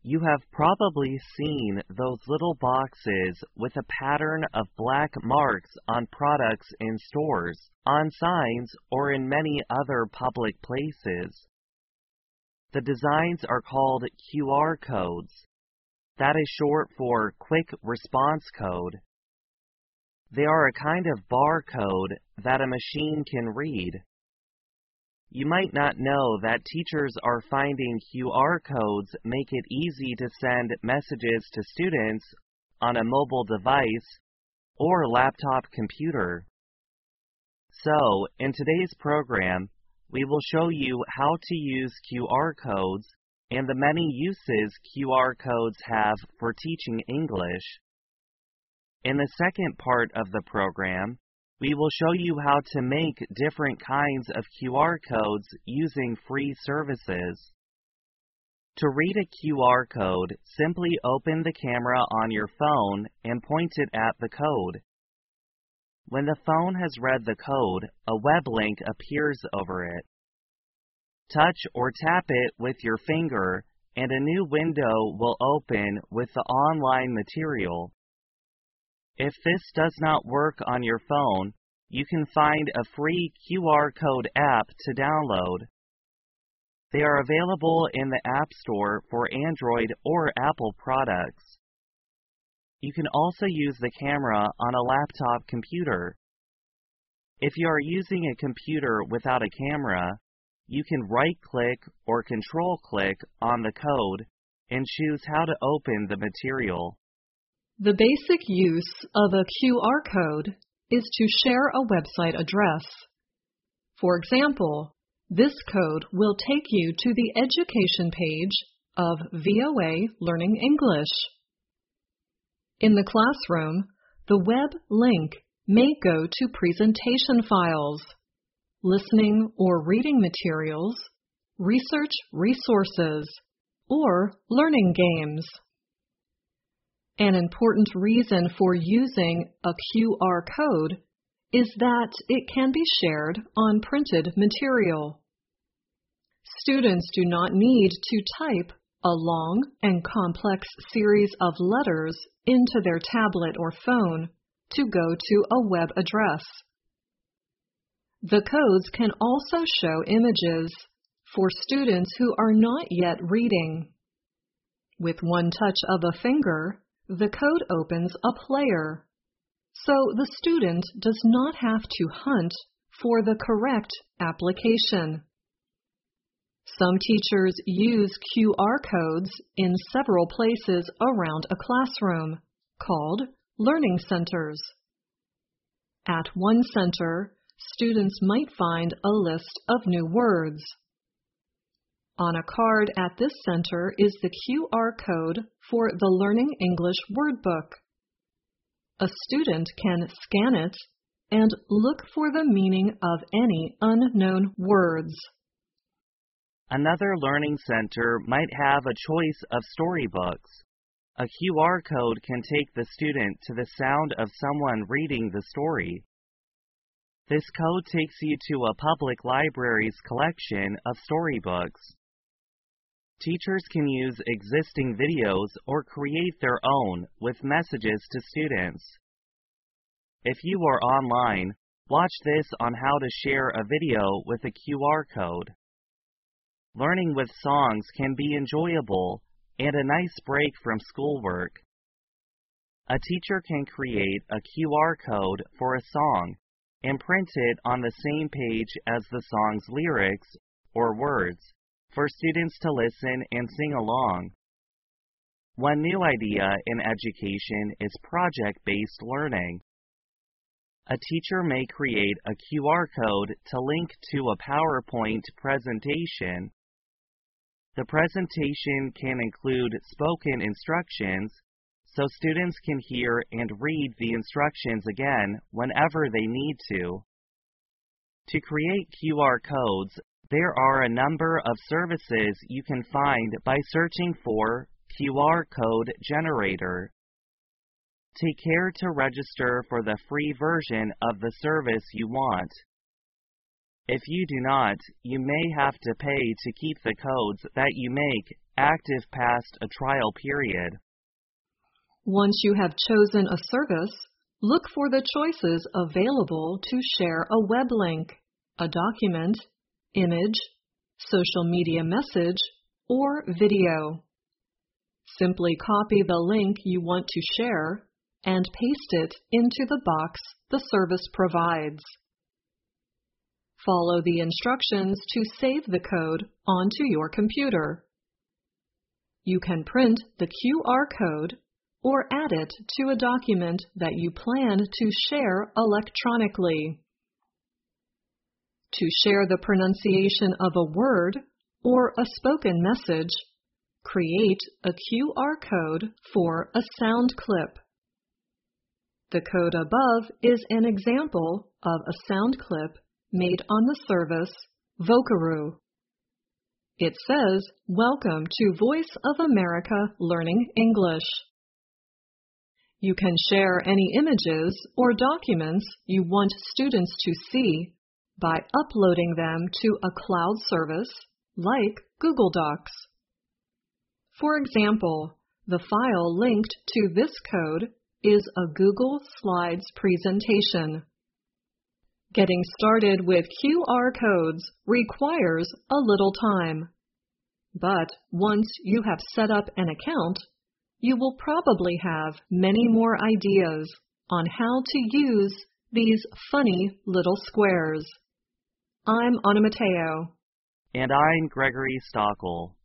You have probably seen those little boxes with a pattern of black marks on products in stores, on signs, or in many other public places. The designs are called QR codes. That is short for Quick Response Code. They are a kind of barcode that a machine can read. You might not know that teachers are finding QR codes make it easy to send messages to students on a mobile device or laptop computer. So, in today's program, we will show you how to use QR codes and the many uses QR codes have for teaching English. In the second part of the program, we will show you how to make different kinds of QR codes using free services. To read a QR code, simply open the camera on your phone and point it at the code. When the phone has read the code, a web link appears over it. Touch or tap it with your finger, and a new window will open with the online material. If this does not work on your phone, you can find a free QR code app to download. They are available in the App Store for Android or Apple products. You can also use the camera on a laptop computer. If you are using a computer without a camera, you can right-click or control-click on the code and choose how to open the material. The basic use of a QR code is to share a website address. For example, this code will take you to the education page of VOA Learning English. In the classroom, the web link may go to presentation files, listening or reading materials, research resources, or learning games. An important reason for using a QR code is that it can be shared on printed material. Students do not need to type a long and complex series of letters into their tablet or phone to go to a web address. The codes can also show images for students who are not yet reading. With one touch of a finger, the code opens a player, so the student does not have to hunt for the correct application. Some teachers use QR codes in several places around a classroom, called learning centers. At one center, students might find a list of new words. On a card at this center is the QR code for the Learning English Word Book. A student can scan it and look for the meaning of any unknown words. Another learning center might have a choice of storybooks. A QR code can take the student to the sound of someone reading the story. This code takes you to a public library's collection of storybooks. Teachers can use existing videos or create their own with messages to students. If you are online, watch this on how to share a video with a QR code. Learning with songs can be enjoyable and a nice break from schoolwork. A teacher can create a QR code for a song and print it on the same page as the song's lyrics or words, for students to listen and sing along. One new idea in education is project-based learning. A teacher may create a QR code to link to a PowerPoint presentation. The presentation can include spoken instructions, so students can hear and read the instructions again whenever they need to. To create QR codes, there are a number of services you can find by searching for QR code generator. Take care to register for the free version of the service you want. If you do not, you may have to pay to keep the codes that you make active past a trial period. Once you have chosen a service, look for the choices available to share a web link, a document, image, social media message, or video. Simply copy the link you want to share and paste it into the box the service provides. Follow the instructions to save the code onto your computer. You can print the QR code or add it to a document that you plan to share electronically. To share the pronunciation of a word or a spoken message, create a QR code for a sound clip. The code above is an example of a sound clip made on the service Vocaroo. It says, "Welcome to Voice of America Learning English." You can share any images or documents you want students to see by uploading them to a cloud service like Google Docs. For example, the file linked to this code is a Google Slides presentation. Getting started with QR codes requires a little time. But once you have set up an account, you will probably have many more ideas on how to use these funny little squares. I'm Anna Mateo. And I'm Gregory Stockel.